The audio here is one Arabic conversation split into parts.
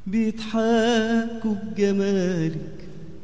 بيضحكوا بجمالك،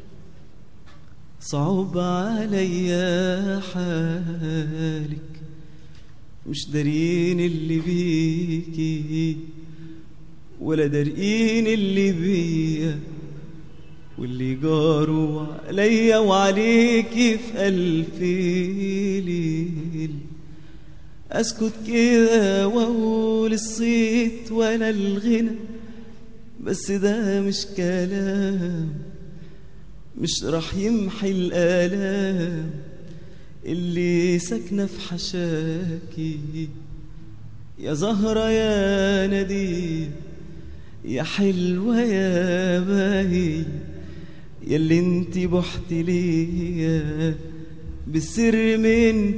صعب عليا حالك، مش دارين اللي بيكي ولا دارين اللي بيا، واللي جاروا عليا وعليكي في ألف ليل. أسكت كده وأقول الصيت ولا الغنى، بس ده مش كلام، مش راح يمحي الآلام اللي ساكنة في حشاكي. يا زهرة يا نديم يا حلوة يا باهي، ياللي انتي بحت ليا بالسر من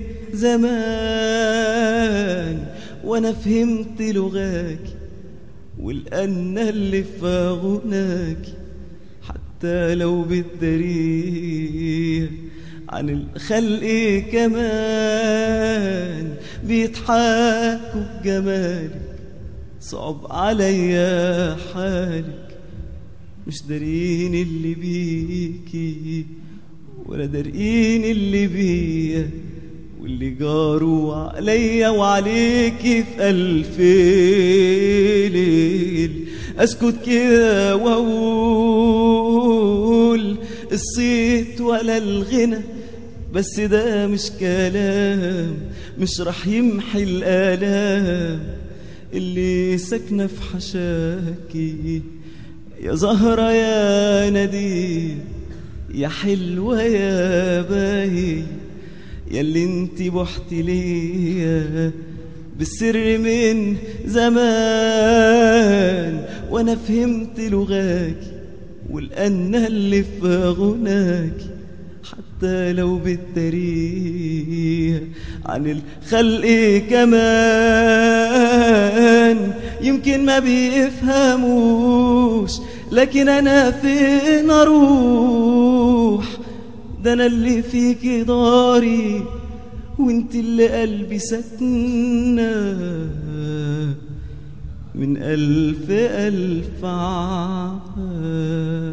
زمان، وانا فهمت لغاكي والأن اللي في غناكي، حتى لو بالدريه عن الخلق كمان. بيضحكوا بجمالك، صعب عليا حالك، مش دارين اللي بيكي ولا دارين اللي بيا، واللي جاروا عليا وعليكي في ألف ليل. أسكت كده وأقول الصيت ولا الغنى، بس ده مش كلام، مش رح يمحي الآلام اللي ساكنة في حشاكي. يا زهرة يا نديم يا حلوة يا باهي، ياللي انتي بحت ليا بالسر من زمان، وانا فهمت لغاكي والأن اللي في غناكي، حتى لو بالتاريخ عن الخلق كمان. يمكن ما بيفهموش لكن أنا فين أروح، ده أنا اللي فيكي داري وانت اللي قلبي سكنة من ألف ألف عام.